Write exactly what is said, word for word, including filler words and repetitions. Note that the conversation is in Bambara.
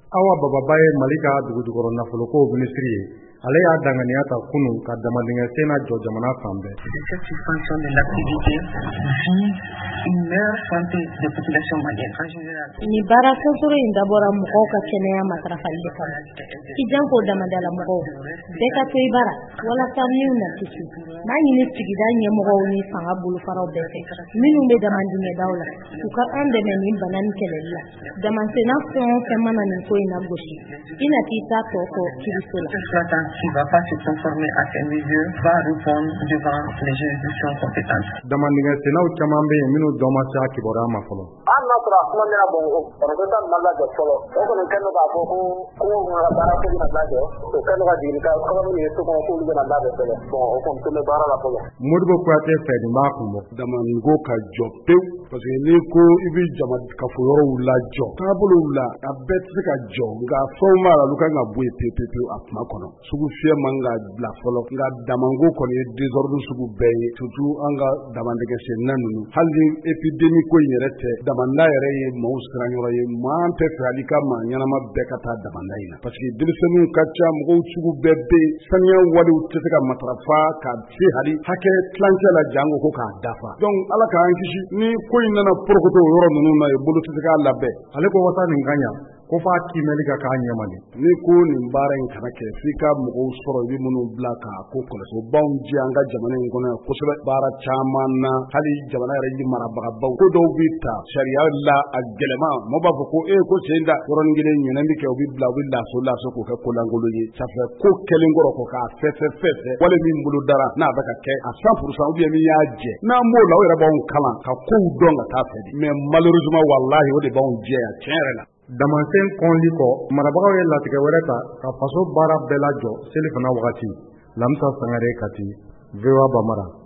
Awa Baba ye Mali ka dugujukɔrɔ nafoloko minisiri ye. Ale y'a danganiya ta kunun ka damadingɛ sen na jɔ jamana fan bɛɛ. Cette suspension de l'activité vise une meilleure santé des populations maliennes en général. Ni baara fɛnsɔrɔ in dabɔra mɔgɔw ka kɛnɛya matarafali de kama. I janko damadala mɔgɔw bɛɛ ka to i bara walasa minnu na kisi. N'a ɲini sigida ɲɛmɔgɔw ni fanga bolofaraw bɛɛ fɛ minnu bɛ damandingɛdaw la u ka an dɛmɛ nin bana ni kɛlɛli la. Damansenna fɛn o fɛn mana nin ko in na gosi i na t'i ta tɔ fɔ kiriso la. Qui ne va pas se conformer à ces mesures va répondre devant les juridictions compétentes. Damandingɛ sennaw caman bɛ yen minnu dɔn ma se a kibaruya ma fɔlɔ. An n'a sɔrɔ a kuma mɛna Bamakɔ professeur ma lajɛ fɔlɔ o kɔni kɛlen don k'a fɔ ko ko ka baara ko bɛna lajɛ o kɛlen don ka jigin ka sababu ye so kɔnɔ k'olu bɛna labɛn fɔlɔ bon o kɔni tun bɛ baara la fɔlɔ. Modibo Kuyate fɛ nin b'a kun bɔ. Damango ka jɔ pewu parce que n'i ko i bɛ jama kafoyɔrɔw lajɔ taabolow la a bɛɛ tɛ se ka jɔ nka fɛnw b'a la olu kan ka bɔ yen pewu pewu pewu a kuma kɔnɔ. Sugu fiyɛ man ka bila fɔlɔ nka Damango kɔni ye désordre sugu bɛɛ ye surtout an ka damandingɛ senna ninnu hali épidémie ko in yɛrɛ tɛ damanda yɛrɛ ye maaw siranyɔrɔ ye maa tɛ fɛ hali ka maa ɲɛnama bɛɛ ka taa damanda in na parce que denmisɛnninw ka ca mɔgɔw sugu bɛɛ bɛ yen saniya walew tɛ se ka matarafa ka se hali hakɛ tilancɛ la jango ko k'a dafa donc ala k'an kisi ni ko in nana porokoto o yɔrɔ ninnu na ye bolo tɛ se k'a labɛn ale ko wasa nin ka ɲa ko f'a kimɛli ka k'a ɲɛmani ni ko nin baara in kana kɛ f'i ka mɔgɔw sɔrɔ i bɛ minnu bila k'a ko kɔlɔsi o b'anw jɛ an ka jamana in kɔnɔ yan kosɛbɛ baara caman na hali jamana yɛrɛ yi marabagabaw ko dɔw bɛ ta sariya la a gɛlɛma mɔgɔ b'a fɔ ko e ko sen da yɔrɔnin kelen ɲɛnɛ bɛ kɛ u bɛ bila u bɛ laso laso k'o kɛ kolangolo ye ça fait ko kɛlen kɔrɔ ko k'a fɛsɛ fɛsɛ wale min bolo dara n'a bɛ ka kɛ a cent pour cent ou bien min y'a jɛ n'an b'o la o yɛrɛ b'anw kalan ka kow dɔn ka taa fɛ de mais malheureusement wallahi o de b'anw jɛ yan tiɲɛ yɛrɛ la. Damansen kɔnli kɔ marabagaw ye latigɛ wɛrɛ ta ka faso baara bɛɛ lajɔ selifana wagati Lamisa Sangare Kati V O A Bamara.